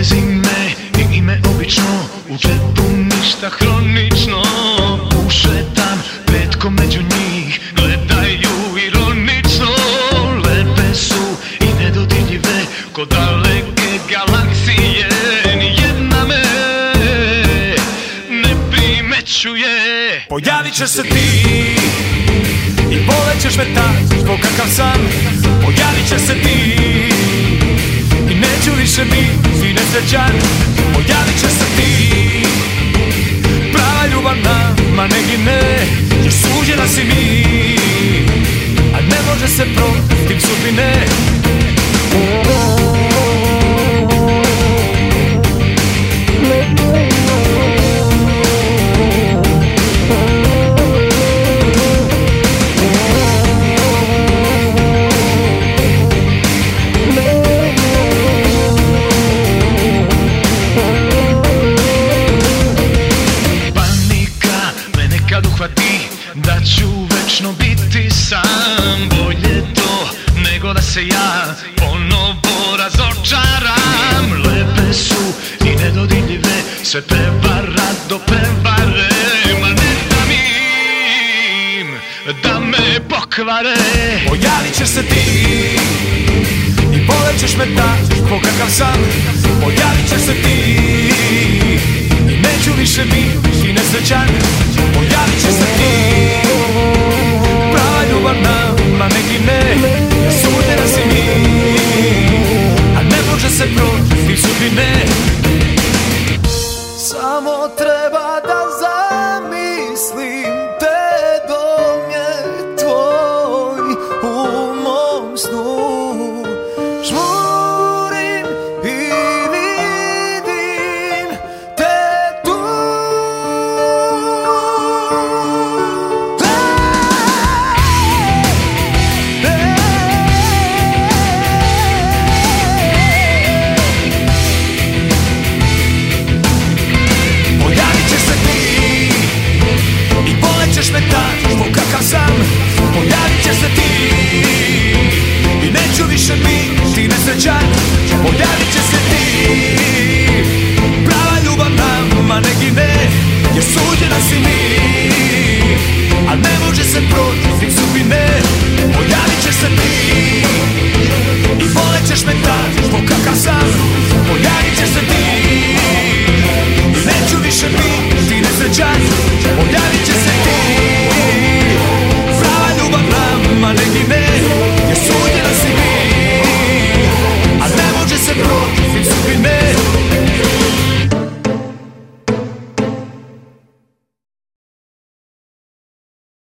prezime i ime obično, u džepu ništa hronično. Ušetam petkom među njih, gledaju ironično. Lepe su i nedodirljive, ko daleke galaksije. Nijedna me ne primećuje. Pojavit će se ti i polećeš me tak zbog kakav sam. Pojavit će se ti i neću više biti nesrećan. Pojavit će se ti, prava ljubav nama ne gine, jer suđena si mi, a ne može se protiv sudbine. Kad uhvati da ću večno biti sam, bolje to nego da se ja ponovo razočaram. Lepe su i nedodirljive, sve peva rado pevare, ma ne dam im da me pokvare. Pojavit će se ti i polećeš me tak zbog kakav sam. Pojavit će se ti i neću više biti nesrećan. Pojavit će se ti, prava ljubav nama ne gine, jer suđena si mi, a ne može se protiv sudbine. Samo treba da zamislim te dom je tvoj u mom snu. Žmurim i vidim te tu. Pojavit će se ti i polećeš me tak zbog kakav sam. Pojavit će se ti i neću više biti nesrećan. Pojavit će se ti, prava ljubav nama ne gine, jer suđena si mi, a ne može se protiv sudbine. Pojavit će se ti i polećeš me tak zbog kakav sam. Pojavit će se ti i neću više biti nesrećan. Pojavit će se ti, prava ljubav nama ne gine,